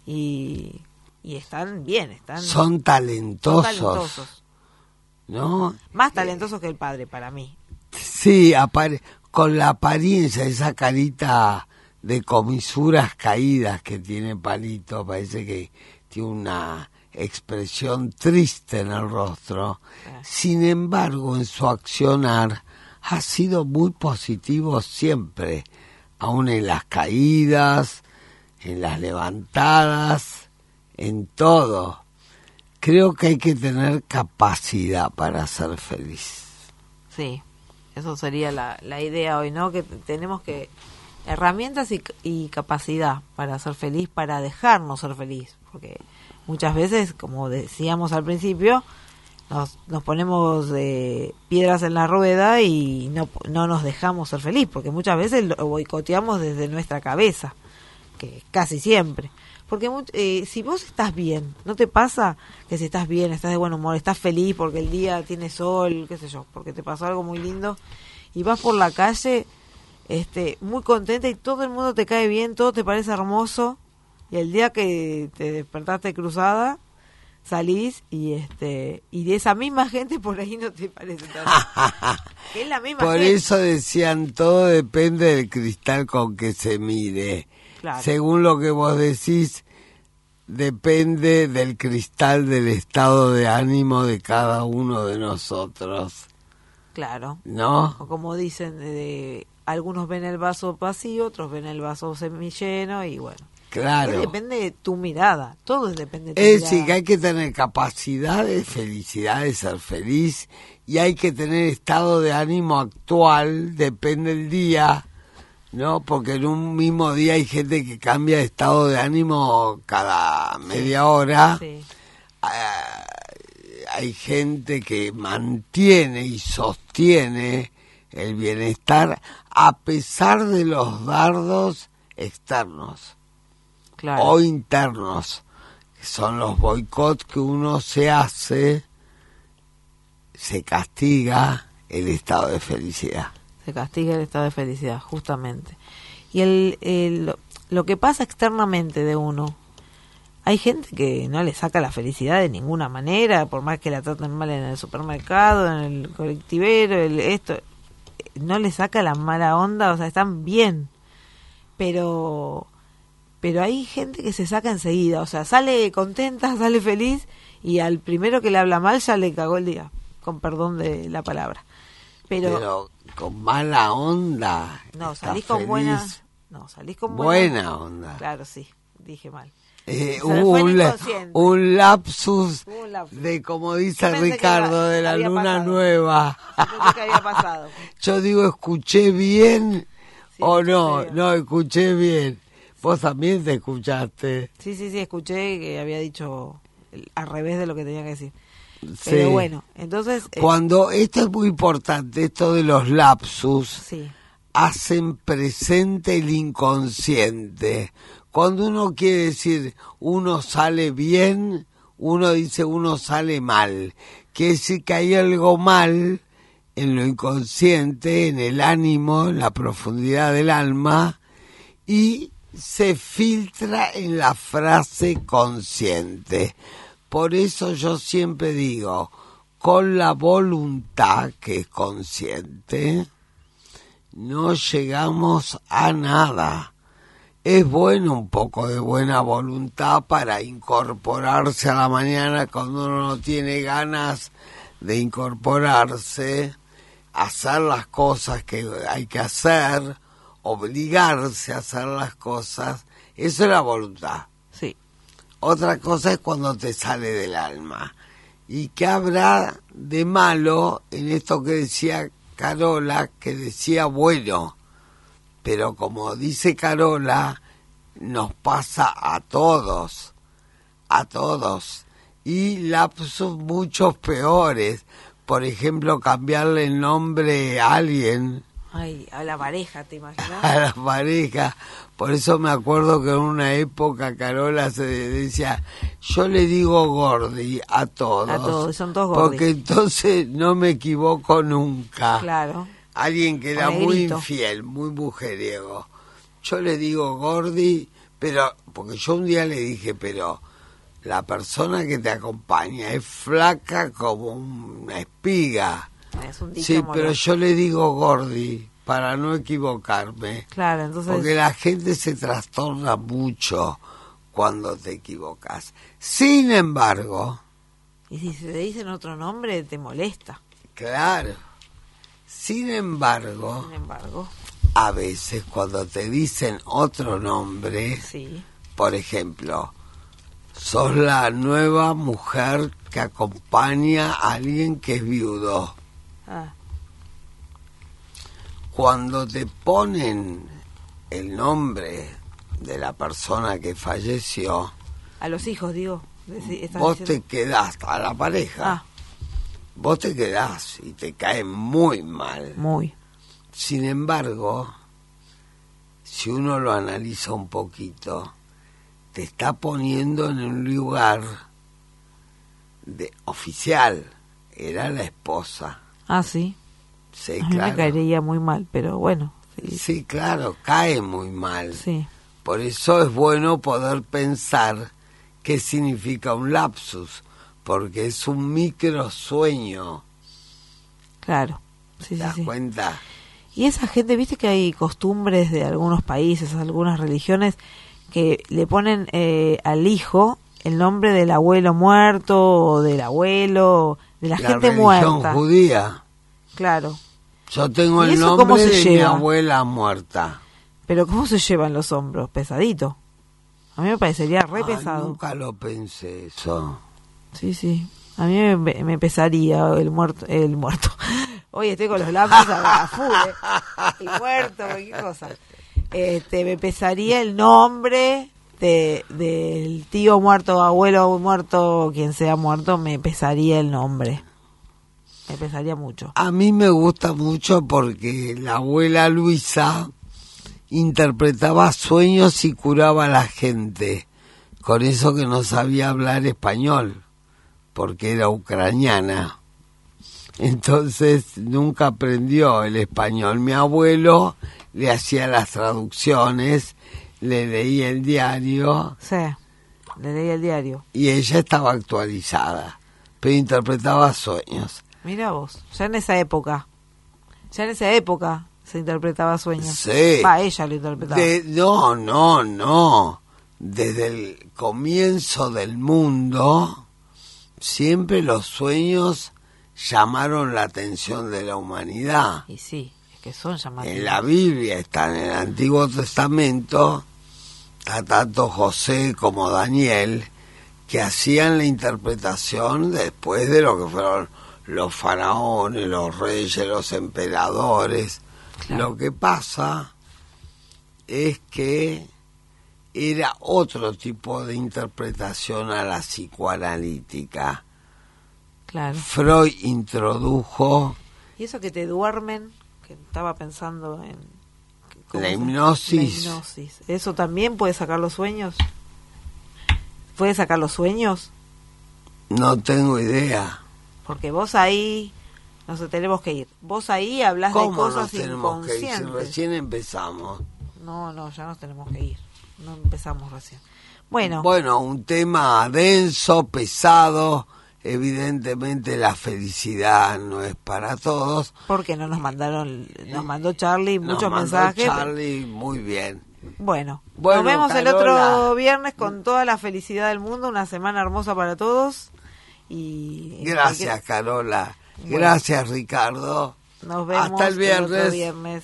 están bien, son talentosos, ¿no? Más talentosos que el padre para mí. Sí, con la apariencia, esa carita de comisuras caídas que tiene Palito, parece que tiene una expresión triste en el rostro. Sin embargo, en su accionar ha sido muy positivo siempre, aún en las caídas, en las levantadas, en todo. Creo que hay que tener capacidad para ser feliz. Sí, eso sería la idea hoy, ¿no? Que tenemos que herramientas y capacidad para ser feliz, para dejarnos ser feliz, porque muchas veces, como decíamos al principio, nos ponemos piedras en la rueda y no nos dejamos ser feliz, porque muchas veces lo boicoteamos desde nuestra cabeza, que casi siempre. Porque si vos estás bien, ¿no te pasa que si estás bien, estás de buen humor, estás feliz porque el día tiene sol, qué sé yo, porque te pasó algo muy lindo, y vas por la calle muy contenta y todo el mundo te cae bien, todo te parece hermoso, y el día que te despertaste cruzada, salís y de esa misma gente por ahí no te parece tan que es la misma por gente. Eso decían, todo depende del cristal con que se mire. Claro. Según lo que vos decís, depende del cristal del estado de ánimo de cada uno de nosotros. Claro. ¿No? O como dicen, algunos ven el vaso vacío, otros ven el vaso semilleno, y bueno. Claro. Depende de tu mirada, todo depende de tu Es mirada. decir, que hay que tener capacidad de felicidad, de ser feliz, y hay que tener estado de ánimo actual, depende del día, ¿no? Porque en un mismo día hay gente que cambia de estado de ánimo cada media hora. Sí. Hay gente que mantiene y sostiene el bienestar a pesar de los dardos externos. Claro. O internos, que son los boicots que uno se hace, se castiga el estado de felicidad. Se castiga el estado de felicidad, justamente. Y lo que pasa externamente de uno, hay gente que no le saca la felicidad de ninguna manera, por más que la traten mal en el supermercado, en el colectivero, esto, no le saca la mala onda, o sea, están bien, pero hay gente que se saca enseguida, o sea, sale contenta, sale feliz, y al primero que le habla mal ya le cagó el día, con perdón de la palabra. Pero con mala onda. No, salís ¿Estás con buena. feliz? No, salís con buena onda. Claro, sí, dije mal. Hubo un lapsus de, como dice Ricardo, de la luna pasado. Nueva. Pensé que había pasado. Yo digo, ¿escuché bien o no? Bien. No, escuché bien. ¿Vos también te escuchaste? Sí, escuché que había dicho al revés de lo que tenía que decir. Pero bueno, entonces... Cuando, esto es muy importante, esto de los lapsus, hacen presente el inconsciente. Cuando uno quiere decir uno sale bien, uno dice uno sale mal. Quiere decir que hay algo mal en lo inconsciente, en el ánimo, en la profundidad del alma, y se filtra en la frase consciente. Por eso yo siempre digo, con la voluntad que es consciente, no llegamos a nada. Es bueno un poco de buena voluntad para incorporarse a la mañana cuando uno no tiene ganas de incorporarse, hacer las cosas que hay que hacer, obligarse a hacer las cosas. Eso es la voluntad. Sí. Otra cosa es cuando te sale del alma. ¿Y qué habrá de malo en esto que decía Carola, que decía bueno? Pero como dice Carola, nos pasa a todos, y lapsus muchos peores. Por ejemplo, cambiarle el nombre a alguien. Ay, a la pareja, ¿te imaginas? A la pareja. Por eso me acuerdo que en una época Carola se decía, yo le digo Gordi a todos. A todos, son todos Gordi. Porque entonces no me equivoco nunca. Claro. Alguien que era muy infiel, muy mujeriego. Yo le digo Gordi, pero porque yo un día le dije, pero la persona que te acompaña es flaca como una espiga. Es un dicho sí, amoroso. Pero yo le digo Gordi para no equivocarme. Claro, entonces... Porque la gente se trastorna mucho cuando te equivocas. Sin embargo... Y si te dicen otro nombre, te molesta. Claro. Sin embargo, a veces cuando te dicen otro nombre, por ejemplo, sos la nueva mujer que acompaña a alguien que es viudo. Cuando te ponen el nombre de la persona que falleció, a los hijos, digo, vos te quedás, a la pareja. Vos te quedás y te cae muy mal. Muy. Sin embargo, si uno lo analiza un poquito, te está poniendo en un lugar de oficial. Era la esposa. Ah, sí. Sí, a mí me caería muy mal, pero bueno. Sí, claro, cae muy mal. Sí. Por eso es bueno poder pensar qué significa un lapsus, porque es un micro sueño. Claro. Sí, ¿Te das cuenta? Y esa gente, viste que hay costumbres de algunos países, algunas religiones, que le ponen al hijo el nombre del abuelo muerto, o del abuelo, de la gente muerta. La religión judía. Claro. Yo tengo el nombre de mi abuela muerta. Pero ¿cómo se llevan los hombros? Pesadito. A mí me parecería re pesado. Nunca lo pensé eso. Sí. A mí me pesaría el muerto. Hoy estoy con los lápices a full, el muerto, cualquier cosa. Me pesaría el nombre del tío muerto, abuelo muerto, quien sea muerto, me pesaría el nombre. Me pesaría mucho. A mí me gusta mucho porque la abuela Luisa interpretaba sueños y curaba a la gente. Con eso que no sabía hablar español, porque era ucraniana. Entonces nunca aprendió el español. Mi abuelo le hacía las traducciones, le leía el diario. Sí. Le leía el diario. Y ella estaba actualizada, pero interpretaba sueños. Mira vos, ya en esa época se interpretaba sueños. Sí. Ella lo interpretaba. No. Desde el comienzo del mundo, siempre los sueños llamaron la atención de la humanidad. Y sí, es que son llamativos. En la Biblia está, en el Antiguo Testamento, está tanto José como Daniel, que hacían la interpretación después de lo que fueron los faraones, los reyes, los emperadores. Claro. Lo que pasa es que era otro tipo de interpretación a la psicoanalítica. Claro. Freud introdujo... ¿Y eso que te duermen? Que estaba pensando en... La hipnosis. La hipnosis. ¿Eso también puede sacar los sueños? ¿Puede sacar los sueños? No tengo idea. Porque vos ahí... No sé, tenemos que ir. Vos ahí hablas de cosas inconscientes. Si recién empezamos. No, ya nos tenemos que ir. No empezamos recién. Bueno, un tema denso, pesado. Evidentemente la felicidad no es para todos. Porque no nos mandó Charlie muchos mensajes. Charlie, muy bien. Bueno, nos vemos Carola. El otro viernes con toda la felicidad del mundo. Una semana hermosa para todos. Y gracias, Carola. Bueno. Gracias, Ricardo. Nos vemos hasta el viernes. Otro viernes.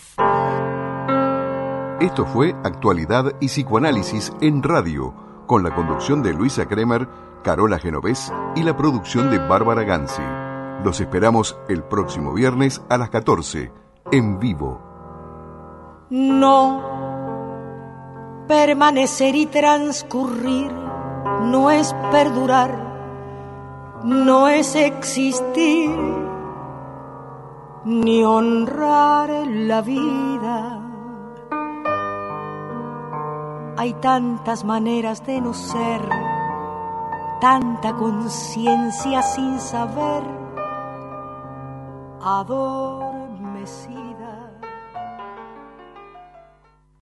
Esto fue Actualidad y Psicoanálisis en Radio, con la conducción de Luisa Kremer, Carola Genovés y la producción de Bárbara Ganzi. Los esperamos el próximo viernes a las 14, en vivo. No, permanecer y transcurrir no es perdurar, no es existir, ni honrar la vida. Hay tantas maneras de no ser, tanta conciencia sin saber adormecida.